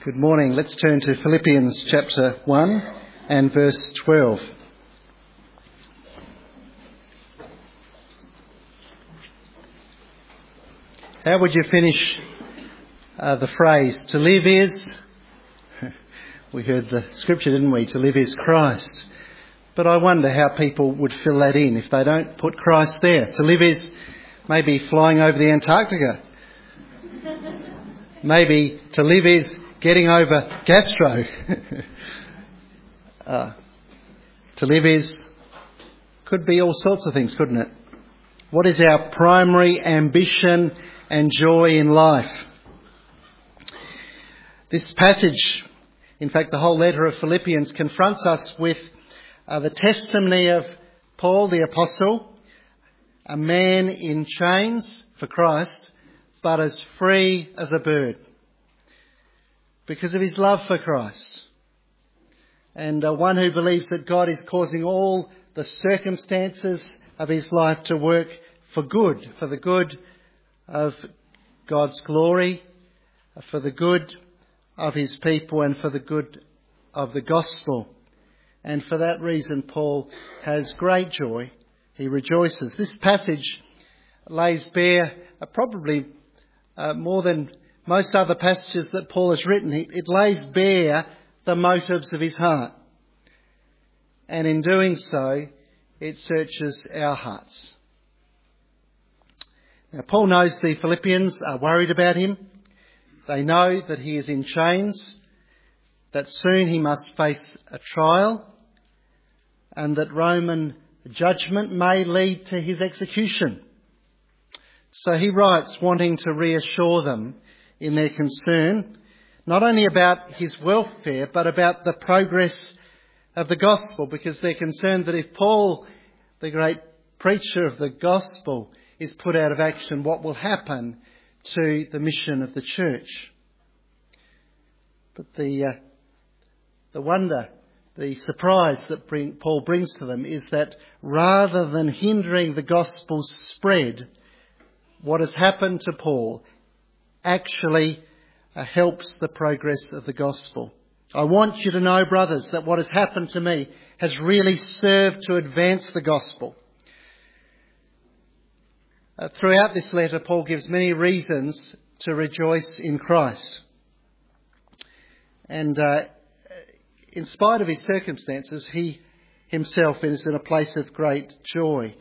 Good morning. Let's turn to Philippians chapter 1 and verse 12. How would you finish the phrase, to live is? We heard the scripture, didn't we? To live is Christ. But I wonder how people would fill that in if they don't put Christ there. To live is maybe flying over the Antarctica. Maybe to live is getting over gastro. To live is, could be all sorts of things, couldn't it? What is our primary ambition and joy in life? This passage, in fact the whole letter of Philippians, confronts us with the testimony of Paul the Apostle, a man in chains for Christ, but as free as a bird, because of his love for Christ. And one who believes that God is causing all the circumstances of his life to work for good, for the good of God's glory, for the good of his people and for the good of the gospel. And for that reason Paul has great joy. He rejoices. This passage lays bare probably more than most other passages that Paul has written. It lays bare the motives of his heart. And in doing so, it searches our hearts. Now, Paul knows the Philippians are worried about him. They know that he is in chains, that soon he must face a trial, and that Roman judgment may lead to his execution. So he writes wanting to reassure them in their concern, not only about his welfare, but about the progress of the gospel, because they're concerned that if Paul, the great preacher of the gospel, is put out of action, what will happen to the mission of the church? But the wonder, the surprise that Paul brings to them is that rather than hindering the gospel's spread, what has happened to Paul actually helps the progress of the gospel. I want you to know, brothers, that what has happened to me has really served to advance the gospel. Throughout this letter, Paul gives many reasons to rejoice in Christ. And in spite of his circumstances, he himself is in a place of great joy.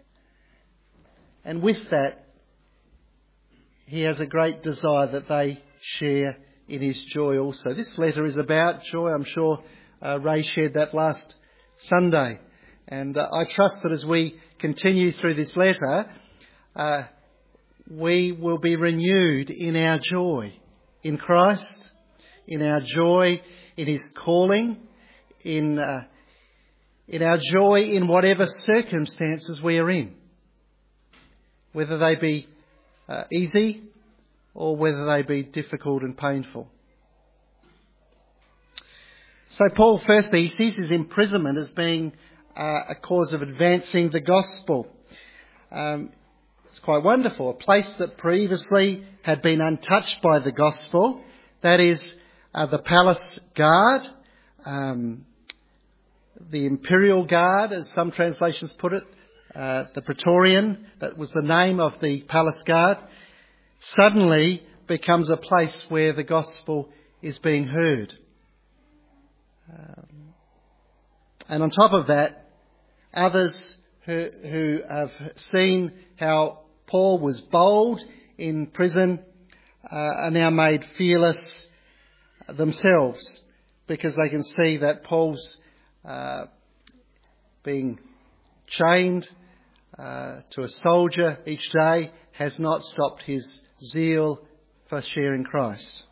And with that, he has a great desire that they share in his joy also. This letter is about joy. I'm sure Ray shared that last Sunday. And I trust that as we continue through this letter, we will be renewed in our joy in Christ, in our joy in his calling, in our joy in whatever circumstances we are in, whether they be easy or whether they be difficult and painful. So Paul, firstly, he sees his imprisonment as being a cause of advancing the gospel. It's quite wonderful. A place that previously had been untouched by the gospel, that is the palace guard, the imperial guard, as some translations put it, the Praetorian, that was the name of the palace guard, suddenly becomes a place where the gospel is being heard. And on top of that, others who have seen how Paul was bold in prison are now made fearless themselves, because they can see that Paul's being chained to a soldier each day has not stopped his zeal for sharing Christ.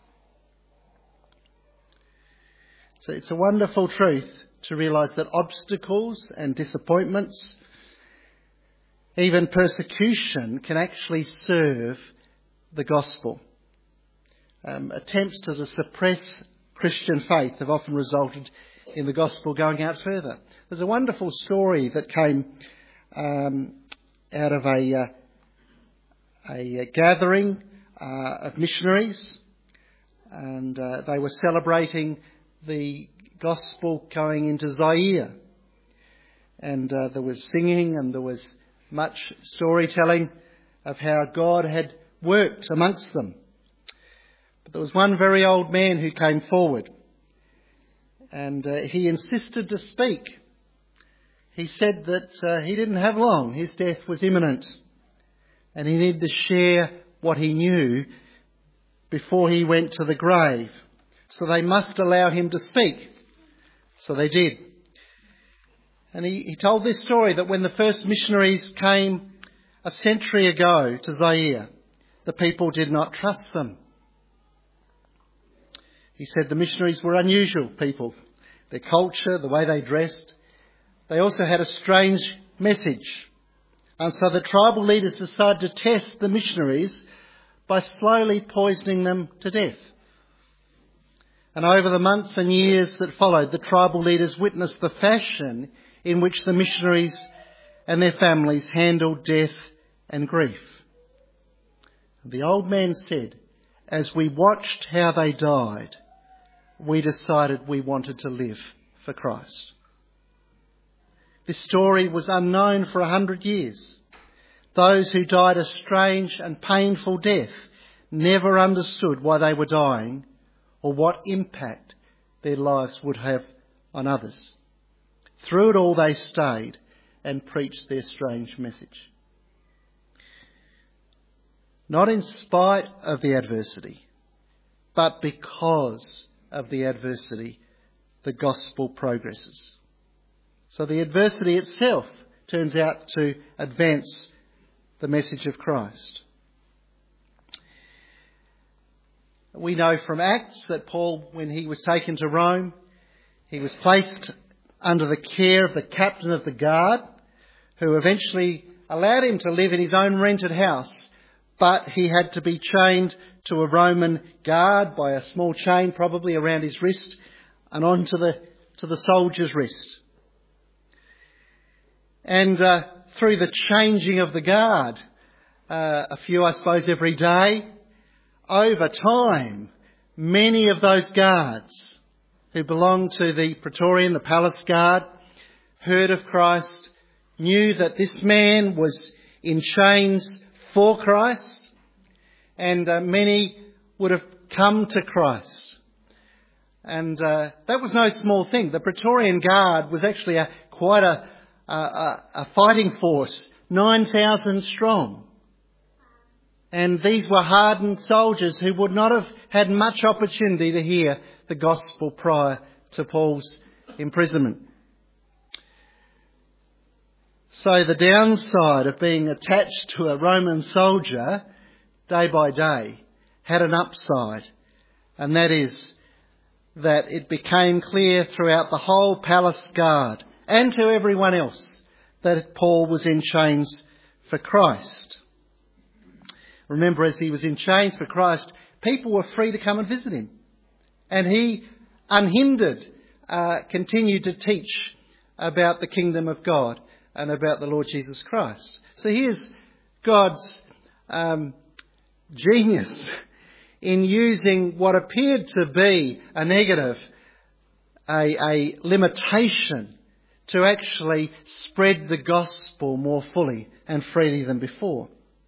So it's a wonderful truth to realise that obstacles and disappointments, even persecution, can actually serve the gospel. Attempts to suppress Christian faith have often resulted in the gospel going out further. There's a wonderful story that came out of a gathering of missionaries and they were celebrating the gospel going into Zaire. And there was singing and there was much storytelling of how God had worked amongst them. But there was one very old man who came forward, and he insisted to speak. He said that he didn't have long. His death was imminent, and he needed to share what he knew before he went to the grave. So they must allow him to speak. So they did. And he told this story that when the first missionaries came a century ago to Zaire, the people did not trust them. He said the missionaries were unusual people. Their culture, the way they dressed. They also had a strange message. And so the tribal leaders decided to test the missionaries by slowly poisoning them to death. And over the months and years that followed, the tribal leaders witnessed the fashion in which the missionaries and their families handled death and grief. The old man said, as we watched how they died, we decided we wanted to live for Christ. This story was unknown for 100 years. Those who died a strange and painful death never understood why they were dying or what impact their lives would have on others. Through it all, they stayed and preached their strange message. Not in spite of the adversity, but because of the adversity, the gospel progresses. So the adversity itself turns out to advance the message of Christ. We know from Acts that Paul, when he was taken to Rome, he was placed under the care of the captain of the guard, who eventually allowed him to live in his own rented house, but he had to be chained to a Roman guard by a small chain, probably around his wrist, and on to the soldier's wrist. And through the changing of the guard, a few, I suppose, every day, over time, many of those guards who belonged to the Praetorian, the palace guard, heard of Christ, knew that this man was in chains for Christ, and many would have come to Christ. And that was no small thing. The Praetorian Guard was actually quite a fighting force, 9,000 strong. And these were hardened soldiers who would not have had much opportunity to hear the gospel prior to Paul's imprisonment. So the downside of being attached to a Roman soldier day by day had an upside, and that is that it became clear throughout the whole palace guard and to everyone else that Paul was in chains for Christ. Remember, as he was in chains for Christ, people were free to come and visit him. And he, unhindered, continued to teach about the kingdom of God and about the Lord Jesus Christ. So here's God's genius in using what appeared to be a negative, a limitation, to actually spread the gospel more fully and freely than before.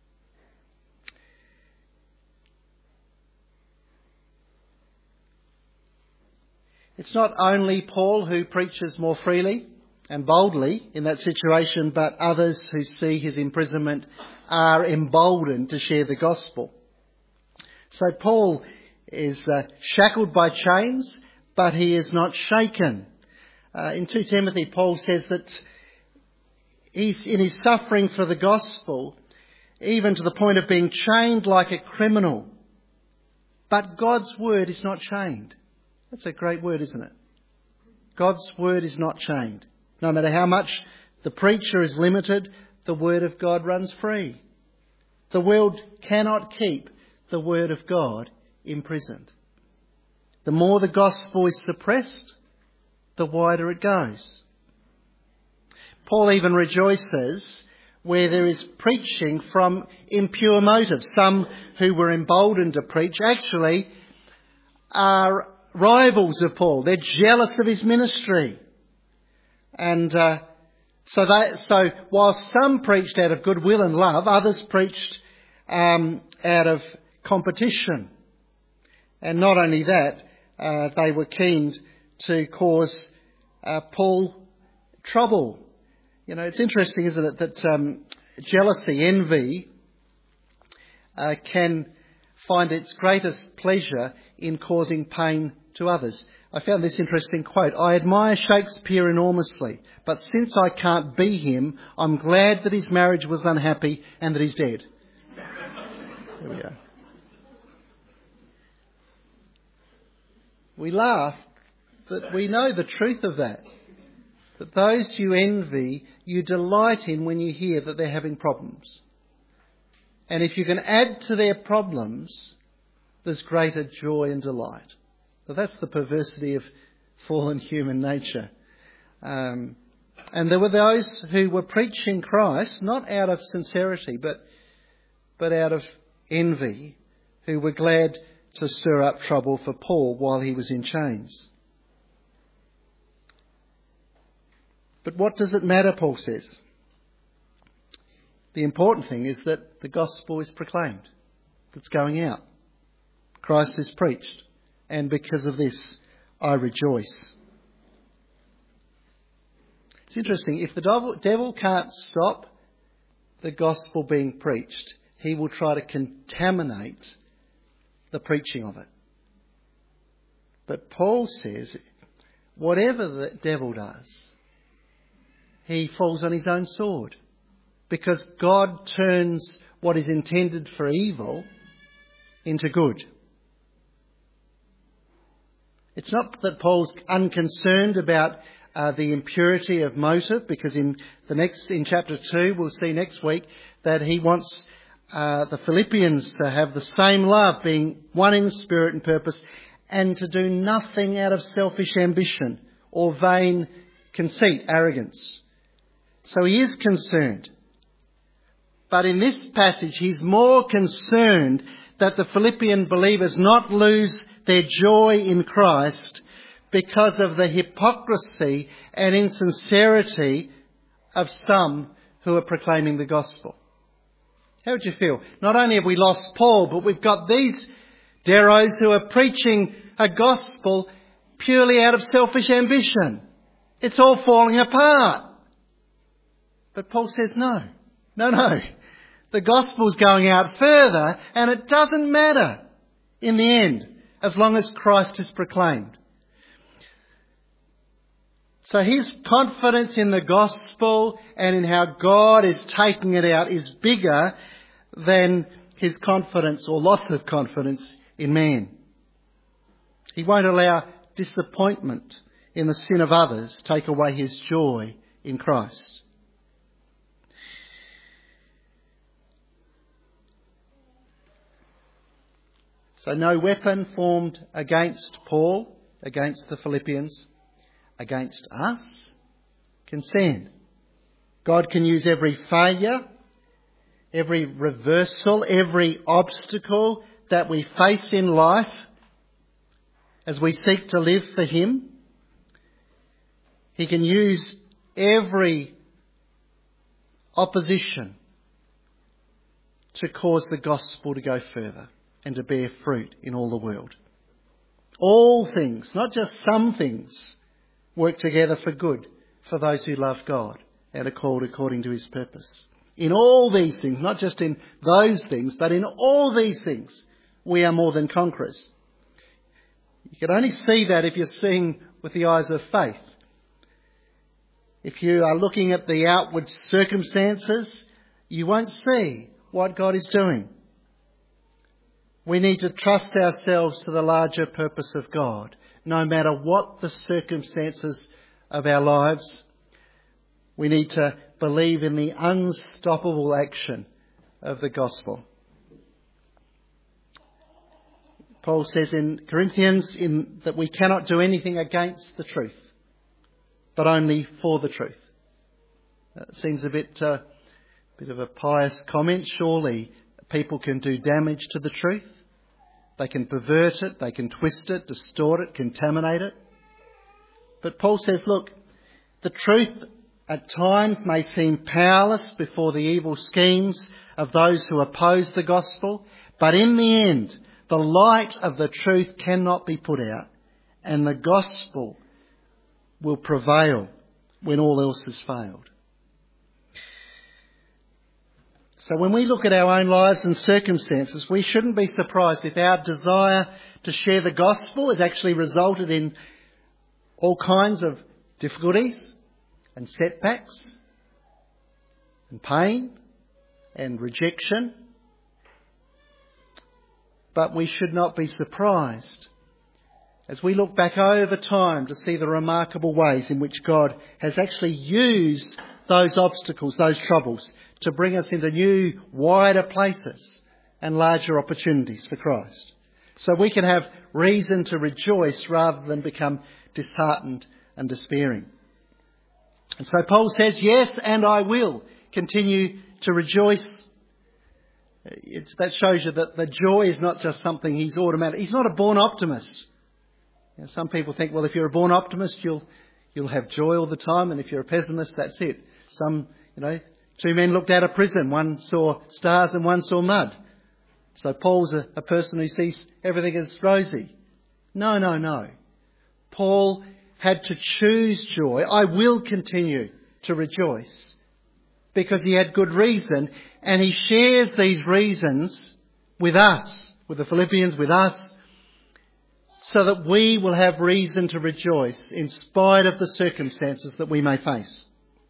It's not only Paul who preaches more freely and boldly in that situation, but others who see his imprisonment are emboldened to share the gospel. So Paul is shackled by chains, but he is not shaken. In 2 Timothy, Paul says that he's in his suffering for the gospel, even to the point of being chained like a criminal. But God's word is not chained. That's a great word, isn't it? God's word is not chained. No matter how much the preacher is limited, the word of God runs free. The world cannot keep the word of God imprisoned. The more the gospel is suppressed, the wider it goes. Paul even rejoices where there is preaching from impure motives. Some who were emboldened to preach actually are rivals of Paul. They're jealous of his ministry. And so while some preached out of goodwill and love, others preached out of competition. And not only that, they were keen to cause Paul trouble. You know, it's interesting, isn't it, that jealousy, envy, can find its greatest pleasure in causing pain to others. I found this interesting quote. "I admire Shakespeare enormously, but since I can't be him, I'm glad that his marriage was unhappy and that he's dead." There we go. We laugh, but we know the truth of that. That those you envy, you delight in when you hear that they're having problems. And if you can add to their problems, there's greater joy and delight. So that's the perversity of fallen human nature. And there were those who were preaching Christ, not out of sincerity, but out of envy, who were glad to stir up trouble for Paul while he was in chains. But what does it matter, Paul says? The important thing is that the gospel is proclaimed. It's going out. Christ is preached. And because of this, I rejoice. It's interesting. If the devil can't stop the gospel being preached, he will try to contaminate the preaching of it. But Paul says, whatever the devil does, he falls on his own sword. Because God turns what is intended for evil into good. It's not that Paul's unconcerned about the impurity of motive, because in chapter 2, we'll see next week that he wants the Philippians to have the same love, being one in spirit and purpose, and to do nothing out of selfish ambition or vain conceit, arrogance. So he is concerned. But in this passage, he's more concerned that the Philippian believers not lose their joy in Christ because of the hypocrisy and insincerity of some who are proclaiming the gospel. How would you feel? Not only have we lost Paul, but we've got these Deros who are preaching a gospel purely out of selfish ambition. It's all falling apart. But Paul says no. The gospel's going out further, and it doesn't matter in the end, as long as Christ is proclaimed. So his confidence in the gospel and in how God is taking it out is bigger than his confidence or loss of confidence in man. He won't allow disappointment in the sin of others take away his joy in Christ. So no weapon formed against Paul, against the Philippians, against us, can stand. God can use every failure, every reversal, every obstacle that we face in life as we seek to live for him. He can use every opposition to cause the gospel to go further and to bear fruit in all the world. All things, not just some things, work together for good for those who love God and are called according to his purpose. In all these things, not just in those things, but in all these things, we are more than conquerors. You can only see that if you're seeing with the eyes of faith. If you are looking at the outward circumstances, you won't see what God is doing. We need to trust ourselves to the larger purpose of God, no matter what the circumstances of our lives. We need to believe in the unstoppable action of the gospel. Paul says in Corinthians that we cannot do anything against the truth, but only for the truth. That seems a bit of a pious comment. Surely people can do damage to the truth. They can pervert it, they can twist it, distort it, contaminate it. But Paul says, look, the truth at times may seem powerless before the evil schemes of those who oppose the gospel, but in the end, the light of the truth cannot be put out, and the gospel will prevail when all else has failed. So when we look at our own lives and circumstances, we shouldn't be surprised if our desire to share the gospel has actually resulted in all kinds of difficulties and setbacks and pain and rejection. But we should not be surprised as we look back over time to see the remarkable ways in which God has actually used those obstacles, those troubles, to bring us into new, wider places and larger opportunities for Christ. So we can have reason to rejoice rather than become disheartened and despairing. And so Paul says, yes, and I will continue to rejoice. That shows you that the joy is not just something he's automatic. He's not a born optimist. You know, some people think, well, if you're a born optimist, you'll have joy all the time, and if you're a pessimist, that's it. Two men looked out of prison. One saw stars and one saw mud. So Paul's a person who sees everything as rosy. No. Paul had to choose joy. I will continue to rejoice because he had good reason, and he shares these reasons with us, with the Philippians, with us, so that we will have reason to rejoice in spite of the circumstances that we may face.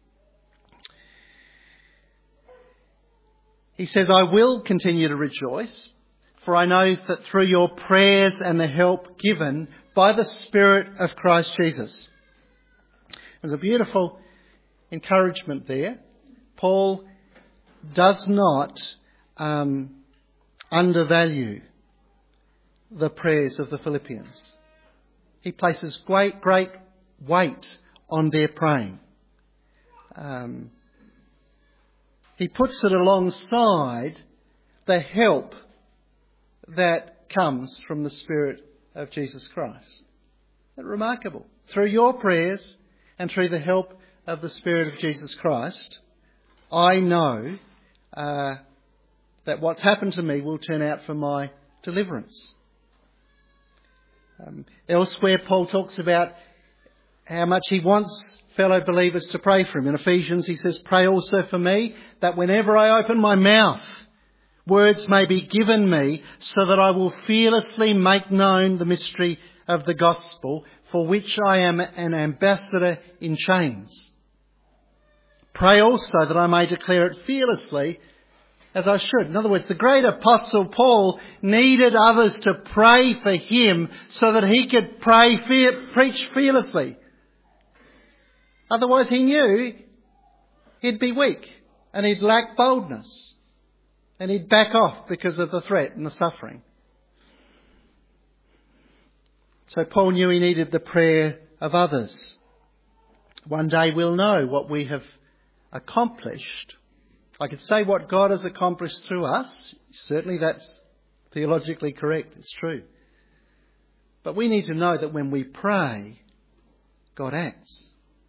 He says, I will continue to rejoice, for I know that through your prayers and the help given by the Spirit of Christ Jesus. There's a beautiful encouragement there. Paul does not undervalue the prayers of the Philippians. He places great weight on their praying. He puts it alongside the help that comes from the Spirit of Jesus Christ. Isn't that remarkable? Through your prayers and through the help of the Spirit of Jesus Christ, I know that what's happened to me will turn out for my deliverance. Elsewhere, Paul talks about how much he wants fellow believers to pray for him. In Ephesians, he says, pray also for me that whenever I open my mouth, words may be given me so that I will fearlessly make known the mystery of the gospel, for which I am an ambassador in chains. Pray also that I may declare it fearlessly as I should. In other words, the great apostle Paul needed others to pray for him so that he could preach fearlessly. Otherwise he knew he'd be weak and he'd lack boldness and he'd back off because of the threat and the suffering. So Paul knew he needed the prayer of others. One day we'll know what we have accomplished. I could say what God has accomplished through us. Certainly that's theologically correct. It's true. But we need to know that when we pray, God acts.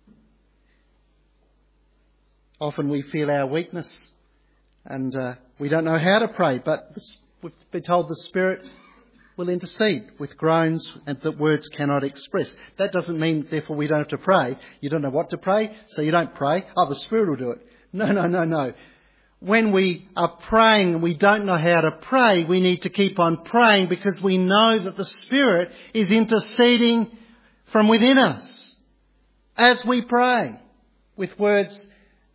Often we feel our weakness and we don't know how to pray, but we've been told the Spirit will intercede with groans and that words cannot express. That doesn't mean, therefore, we don't have to pray. You don't know what to pray, so you don't pray. Oh, the Spirit will do it. No. When we are praying and we don't know how to pray, we need to keep on praying because we know that the Spirit is interceding from within us as we pray with words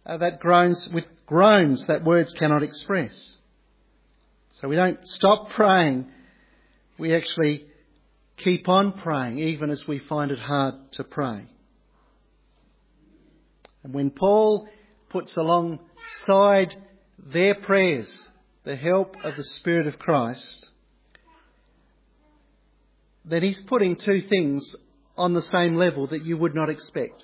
groans that words cannot express. So we don't stop praying. We actually keep on praying even as we find it hard to pray. And when Paul puts alongside their prayers the help of the Spirit of Christ, then he's putting two things on the same level that you would not expect.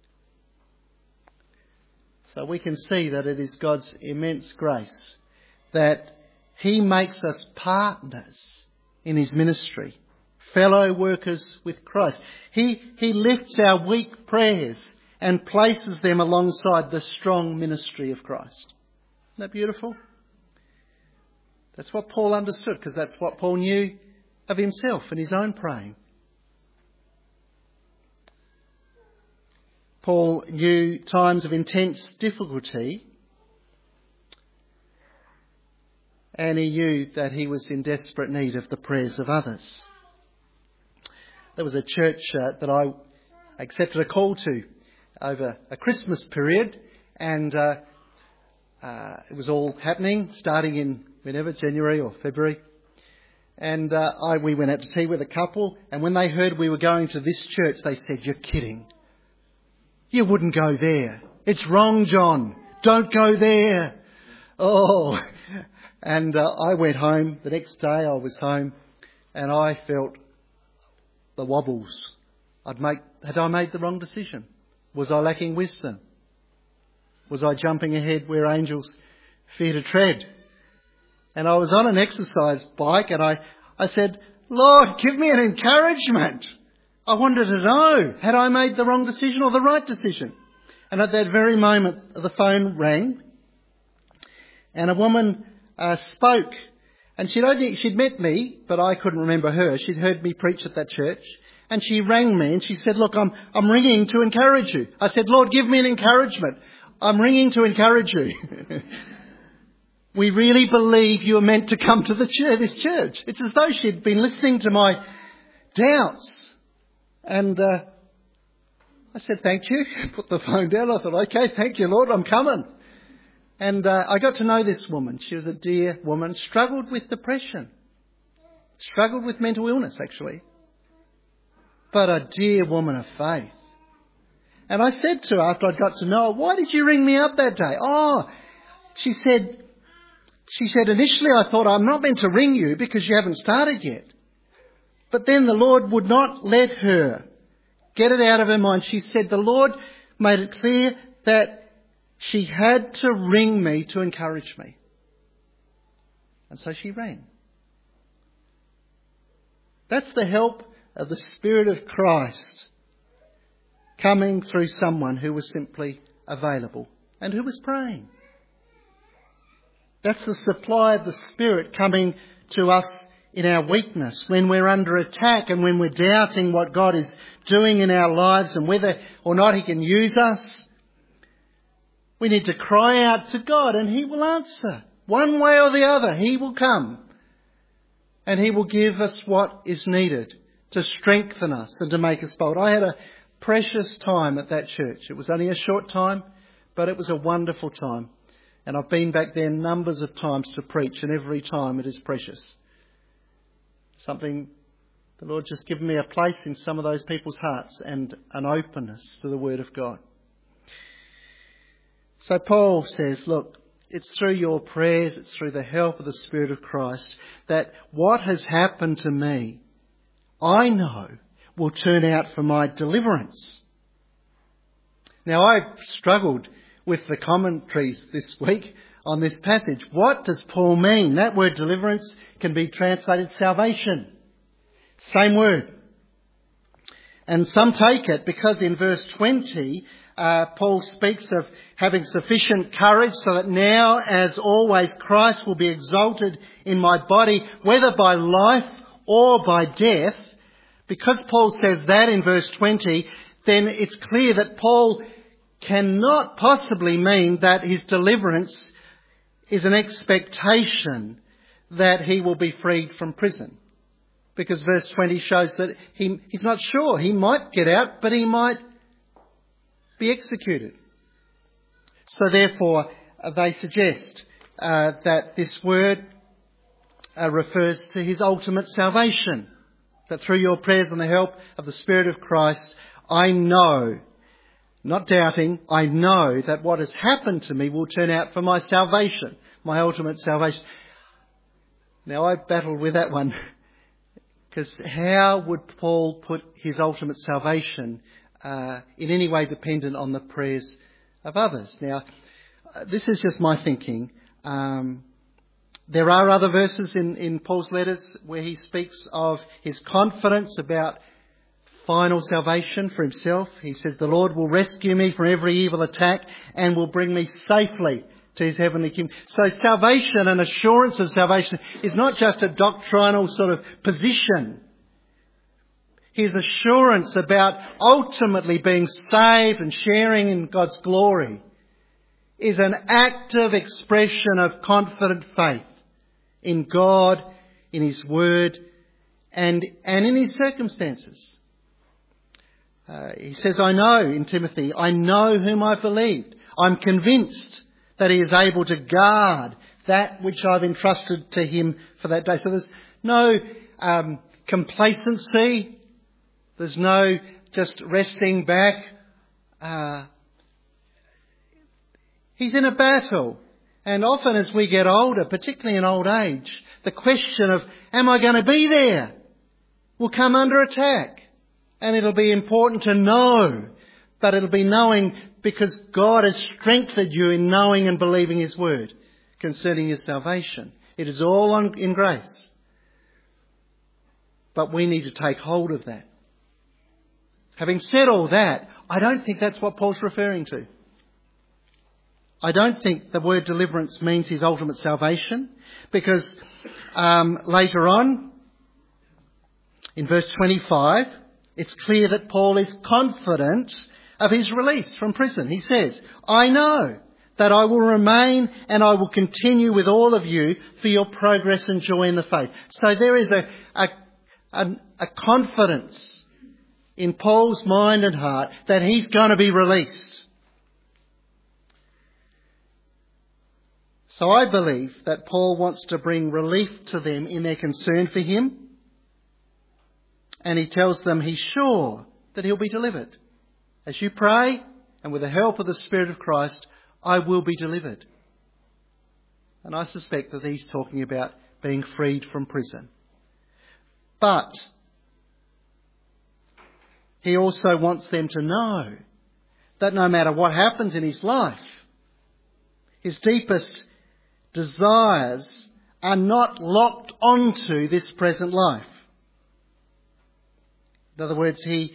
So we can see that it is God's immense grace that he makes us partners in his ministry, fellow workers with Christ. He lifts our weak prayers and places them alongside the strong ministry of Christ. Isn't that beautiful? That's what Paul understood, because that's what Paul knew of himself and his own praying. Paul knew times of intense difficulty, and he knew that he was in desperate need of the prayers of others. There was a church that I accepted a call to over a Christmas period, and it was all happening starting in January or February. And we went out to tea with a couple, and when they heard we were going to this church, they said, "You're kidding. You wouldn't go there. It's wrong, John. Don't go there." Oh, and I went home. The next day I was home, and I felt the wobbles. Had I made the wrong decision? Was I lacking wisdom? Was I jumping ahead where angels fear to tread? And I was on an exercise bike, and I said, "Lord, give me an encouragement. I wanted to know, had I made the wrong decision or the right decision?" And at that very moment, the phone rang, and a woman spoke. And she'd met me, but I couldn't remember her. She'd heard me preach at that church. And she rang me and she said, "Look, I'm ringing to encourage you." I said, "Lord, give me an encouragement. I'm ringing to encourage you." "We really believe you are meant to come to this church." It's as though she'd been listening to my doubts. And I said, "Thank you." Put the phone down. I thought, "Okay, thank you, Lord, I'm coming." And I got to know this woman. She was a dear woman, struggled with depression, struggled with mental illness, actually, but a dear woman of faith. And I said to her after I'd got to know her, "Why did you ring me up that day?" "Oh," she said, "initially I thought I'm not meant to ring you because you haven't started yet." But then the Lord would not let her get it out of her mind. She said the Lord made it clear that she had to ring me to encourage me. And so she rang. That's the help of the Spirit of Christ coming through someone who was simply available and who was praying. That's the supply of the Spirit coming to us in our weakness, when we're under attack and when we're doubting what God is doing in our lives and whether or not He can use us. We need to cry out to God and He will answer. One way or the other, He will come and He will give us what is needed to strengthen us and to make us bold. I had a precious time at that church. It was only a short time, but it was a wonderful time. And I've been back there numbers of times to preach, and every time it is precious. Something, the Lord just given me a place in some of those people's hearts and an openness to the Word of God. So Paul says, look, it's through your prayers, it's through the help of the Spirit of Christ that what has happened to me, I know will turn out for my deliverance. Now, I've struggled with the commentaries this week on this passage. What does Paul mean? That word deliverance can be translated salvation. Same word. And some take it because in verse 20, Paul speaks of having sufficient courage so that now, as always, Christ will be exalted in my body, whether by life or by death. Because Paul says that in verse 20, then it's clear that Paul cannot possibly mean that his deliverance is an expectation that he will be freed from prison. Because verse 20 shows that he's not sure. He might get out, but he might be executed. So therefore, they suggest that this word refers to his ultimate salvation. That through your prayers and the help of the Spirit of Christ, I know, not doubting, I know that what has happened to me will turn out for my salvation, my ultimate salvation. Now, I battled with that one, because how would Paul put his ultimate salvation in any way dependent on the prayers of others? Now, this is just my thinking. There are other verses in Paul's letters where he speaks of his confidence about final salvation for himself. He says, the Lord will rescue me from every evil attack and will bring me safely to his heavenly kingdom. So salvation and assurance of salvation is not just a doctrinal sort of position. His assurance about ultimately being saved and sharing in God's glory is an active expression of confident faith in God, in his word, and in his circumstances. He says, I know, in Timothy, I know whom I believed. I'm convinced that he is able to guard that which I've entrusted to him for that day. So there's no complacency. There's no just resting back. He's in a battle. And often as we get older, particularly in old age, the question of, am I going to be there, will come under attack. And it'll be important to know, but it'll be knowing because God has strengthened you in knowing and believing his word concerning his salvation. It is all in grace. But we need to take hold of that. Having said all that, I don't think that's what Paul's referring to. I don't think the word deliverance means his ultimate salvation, because later on, in verse 25, it's clear that Paul is confident of his release from prison. He says, I know that I will remain and I will continue with all of you for your progress and joy in the faith. So there is a confidence in Paul's mind and heart that he's going to be released. So I believe that Paul wants to bring relief to them in their concern for him. And he tells them he's sure that he'll be delivered. As you pray, and with the help of the Spirit of Christ, I will be delivered. And I suspect that he's talking about being freed from prison. But he also wants them to know that no matter what happens in his life, his deepest desires are not locked onto this present life. In other words, he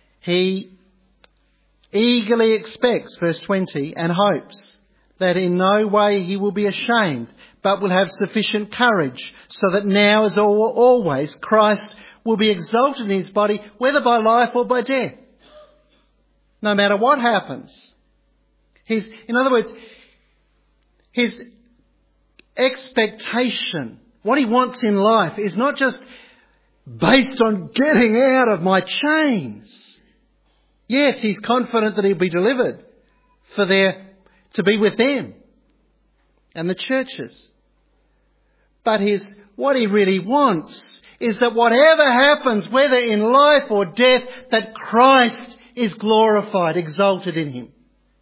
eagerly expects, verse 20, and hopes that in no way he will be ashamed, but will have sufficient courage, so that now as always Christ will be exalted in his body, whether by life or by death. No matter what happens. In other words, his expectation, what he wants in life, is not just based on getting out of my chains. Yes, he's confident that he'll be delivered to be with them and the churches. But what he really wants is that whatever happens, whether in life or death, that Christ is glorified, exalted in him.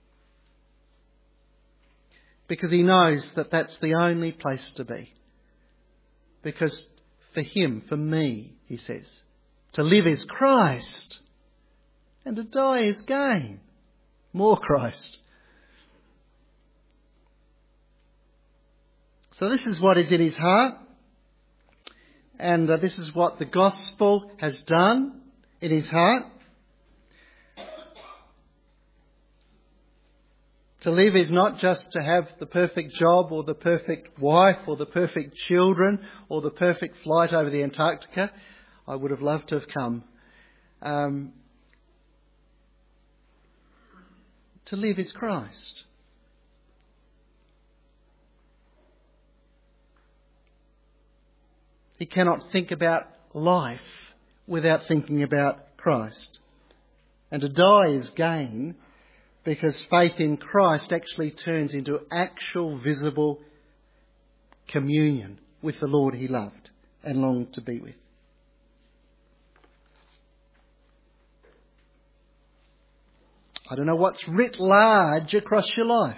Because he knows that that's the only place to be. Because for him, for me, he says, to live is Christ and to die is gain. More Christ. So this is what is in his heart. And this is what the gospel has done in his heart. To live is not just to have the perfect job or the perfect wife or the perfect children or the perfect flight over the Antarctica. I would have loved to have come. To live is Christ. He cannot think about life without thinking about Christ. And to die is gain, because faith in Christ actually turns into actual visible communion with the Lord he loved and longed to be with. I don't know what's writ large across your life.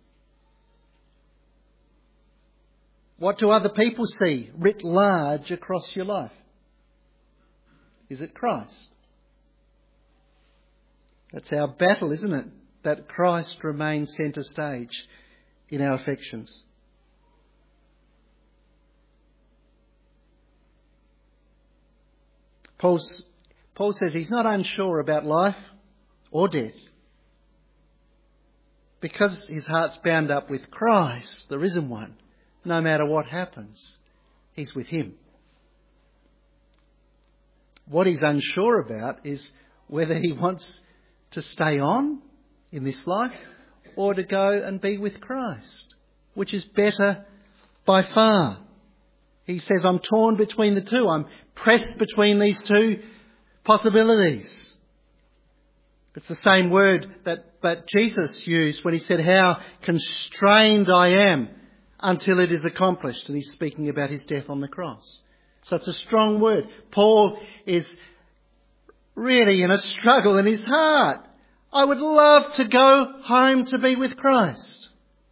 What do other people see writ large across your life? Is it Christ? That's our battle, isn't it? That Christ remains centre stage in our affections. Paul says he's not unsure about life or death, because his heart's bound up with Christ, the risen one. No matter what happens, he's with him. What he's unsure about is whether he wants to stay on in this life or to go and be with Christ, which is better by far. He says, I'm torn between the two. I'm pressed between these two possibilities. It's the same word that Jesus used when he said, how constrained I am until it is accomplished. And he's speaking about his death on the cross. So it's a strong word. Paul is really in a struggle in his heart. I would love to go home to be with Christ,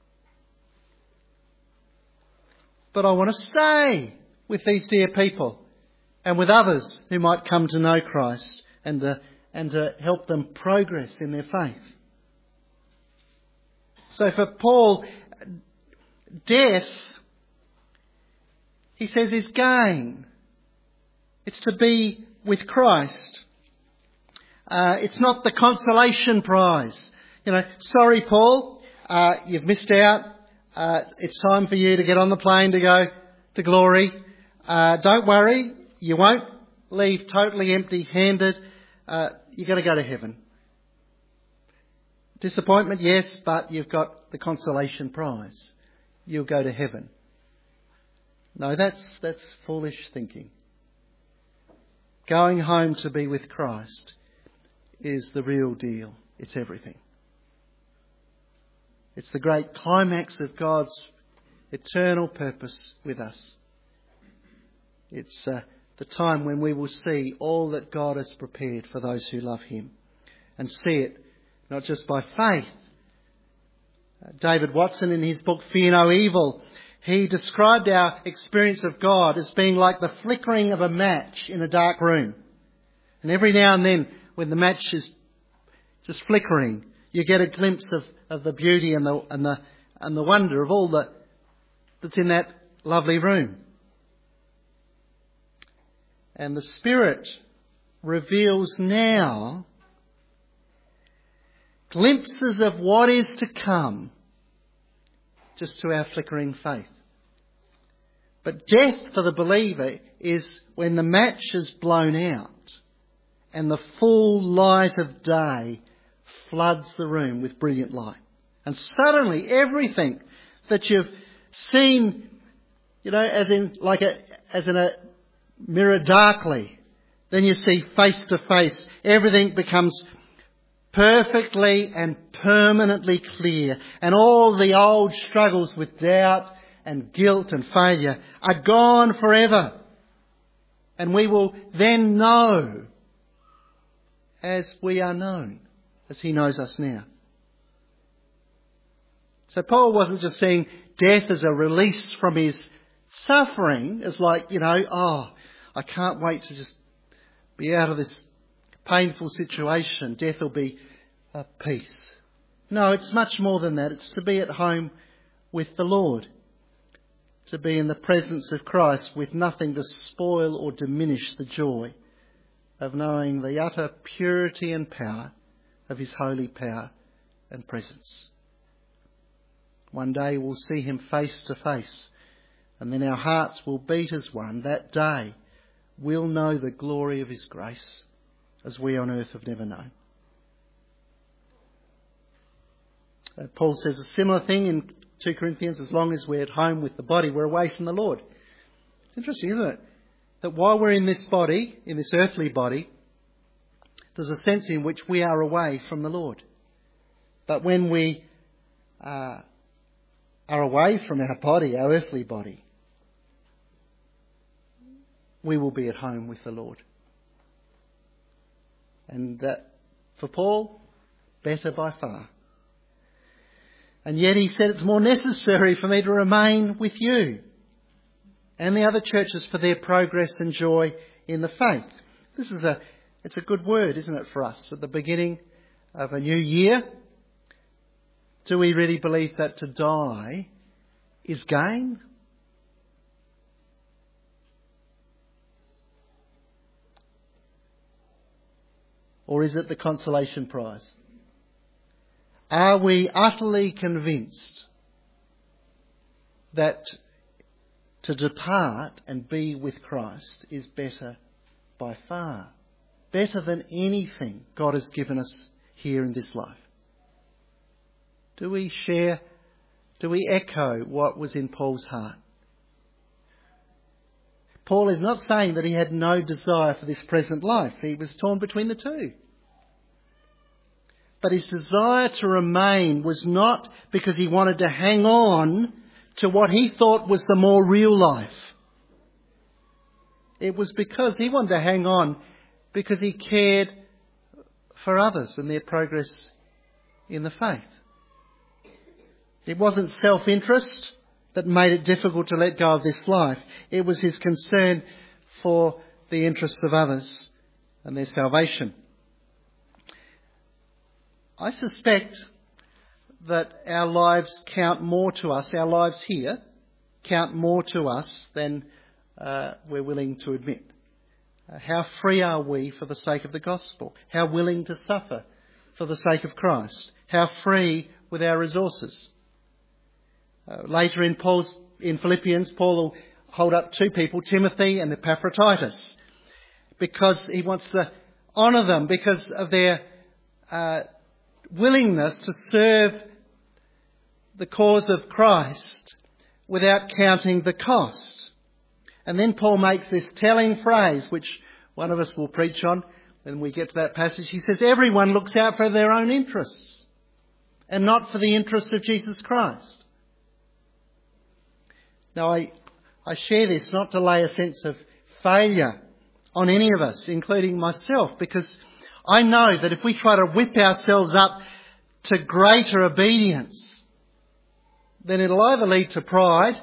but I want to stay with these dear people and with others who might come to know Christ and to help them progress in their faith. So for Paul, death, he says, is gain. It's to be with Christ. It's not the consolation prize. Sorry, Paul, you've missed out. It's time for you to get on the plane to go to glory. Don't worry, you won't leave totally empty-handed. You're going to go to heaven. Disappointment, yes, but you've got the consolation prize. You'll go to heaven. No, that's foolish thinking. Going home to be with Christ is the real deal. It's everything. It's the great climax of God's eternal purpose with us. It's the time when we will see all that God has prepared for those who love him, and see it not just by faith. David Watson, in his book Fear No Evil, he described our experience of God as being like the flickering of a match in a dark room. And every now and then, when the match is just flickering, you get a glimpse of the beauty and the wonder of all that's in that lovely room. And the Spirit reveals now glimpses of what is to come, just to our flickering faith. But death for the believer is when the match is blown out and the full light of day floods the room with brilliant light. And suddenly everything that you've seen, as in a mirror darkly, then you see face to face. Everything becomes perfectly and permanently clear. And all the old struggles with doubt and guilt and failure are gone forever. And we will then know as we are known, as he knows us now. So Paul wasn't just seeing death as a release from his suffering, as like, I can't wait to just be out of this painful situation. Death will be a peace. No, it's much more than that. It's to be at home with the Lord. To be in the presence of Christ with nothing to spoil or diminish the joy of knowing the utter purity and power of his holy power and presence. One day we'll see him face to face, and then our hearts will beat as one. That day we'll know the glory of his grace as we on earth have never known. Paul says a similar thing in 2 Corinthians, as long as we're at home with the body, we're away from the Lord. It's interesting, isn't it? That while we're in this body, in this earthly body, there's a sense in which we are away from the Lord. But when we are away from our body, our earthly body, we will be at home with the Lord. And that, for Paul, better by far. And yet he said it's more necessary for me to remain with you and the other churches for their progress and joy in the faith. It's a good word, isn't it, for us at the beginning of a new year? Do we really believe that to die is gain? Or is it the consolation prize? Are we utterly convinced that to depart and be with Christ is better by far? Better than anything God has given us here in this life? Do we echo what was in Paul's heart? Paul is not saying that he had no desire for this present life. He was torn between the two. But his desire to remain was not because he wanted to hang on to what he thought was the more real life. It was because he wanted to hang on because he cared for others and their progress in the faith. It wasn't self-interest that made it difficult to let go of this life. It was his concern for the interests of others and their salvation. I suspect that our lives count more to us, our lives here count more to us than we're willing to admit. How free are we for the sake of the gospel? How willing to suffer for the sake of Christ? How free with our resources? Later in Philippians, Paul will hold up two people, Timothy and Epaphroditus, because he wants to honour them because of their willingness to serve the cause of Christ without counting the cost. And then Paul makes this telling phrase, which one of us will preach on when we get to that passage. He says, everyone looks out for their own interests and not for the interests of Jesus Christ. Now, I share this not to lay a sense of failure on any of us, including myself, because I know that if we try to whip ourselves up to greater obedience, then it'll either lead to pride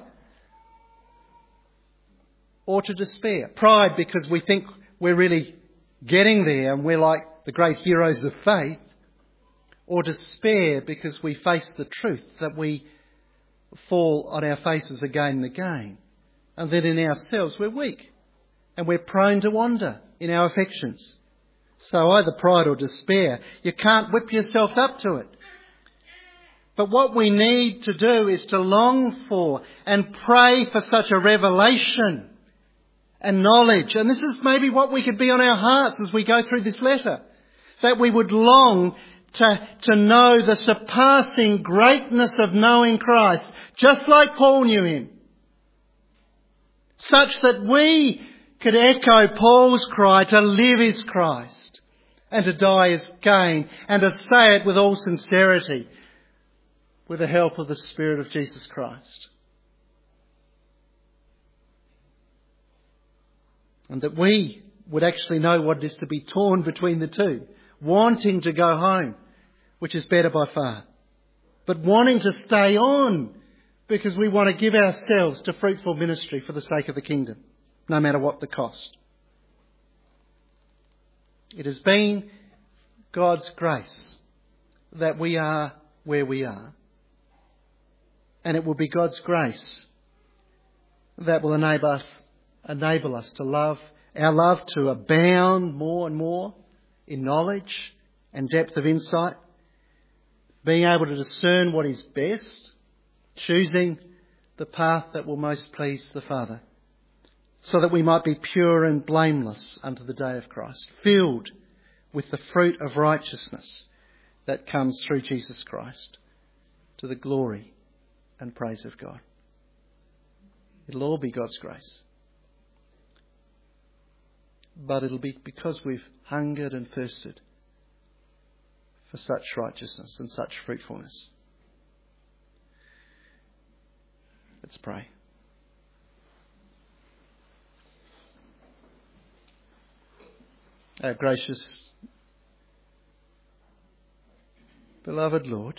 or to despair. Pride because we think we're really getting there and we're like the great heroes of faith, or despair because we face the truth that we fall on our faces again and again, and that in ourselves we're weak and we're prone to wander in our affections. So either pride or despair. You can't whip yourself up to it. But what we need to do is to long for and pray for such a revelation and knowledge. And this is maybe what we could be on our hearts as we go through this letter. That we would long to know the surpassing greatness of knowing Christ, just like Paul knew him. Such that we could echo Paul's cry, to live is Christ and to die is gain, and to say it with all sincerity, with the help of the Spirit of Jesus Christ. And that we would actually know what it is to be torn between the two, wanting to go home, which is better by far, but wanting to stay on because we want to give ourselves to fruitful ministry for the sake of the kingdom, no matter what the cost. It has been God's grace that we are where we are. And it will be God's grace that will enable us to love, our love to abound more and more in knowledge and depth of insight, being able to discern what is best, choosing the path that will most please the Father, so that we might be pure and blameless unto the day of Christ, filled with the fruit of righteousness that comes through Jesus Christ, to the glory and praise of God. It'll all be God's grace. But it'll be because we've hungered and thirsted for such righteousness and such fruitfulness. Let's pray. Our gracious, beloved Lord,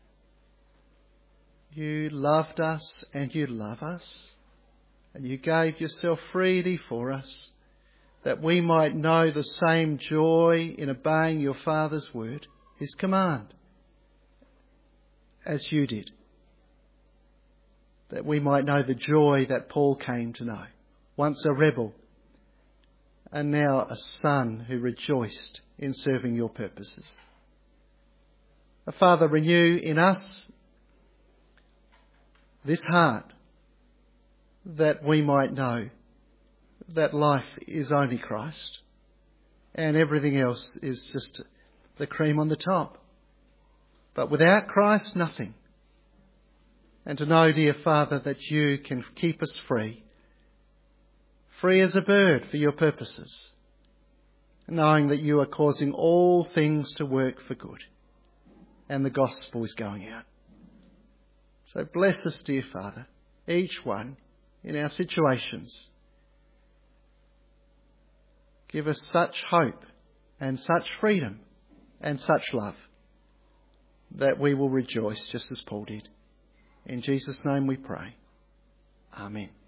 you loved us and you love us, and you gave yourself freely for us, that we might know the same joy in obeying your Father's word, his command, as you did. That we might know the joy that Paul came to know, once a rebel, and now a son who rejoiced in serving your purposes. Father, renew in us this heart that we might know that life is only Christ and everything else is just the cream on the top. But without Christ, nothing. And to know, dear Father, that you can keep us free as a bird for your purposes, knowing that you are causing all things to work for good and the gospel is going out. So bless us, dear Father, each one in our situations. Give us such hope and such freedom and such love that we will rejoice just as Paul did. In Jesus' name we pray. Amen.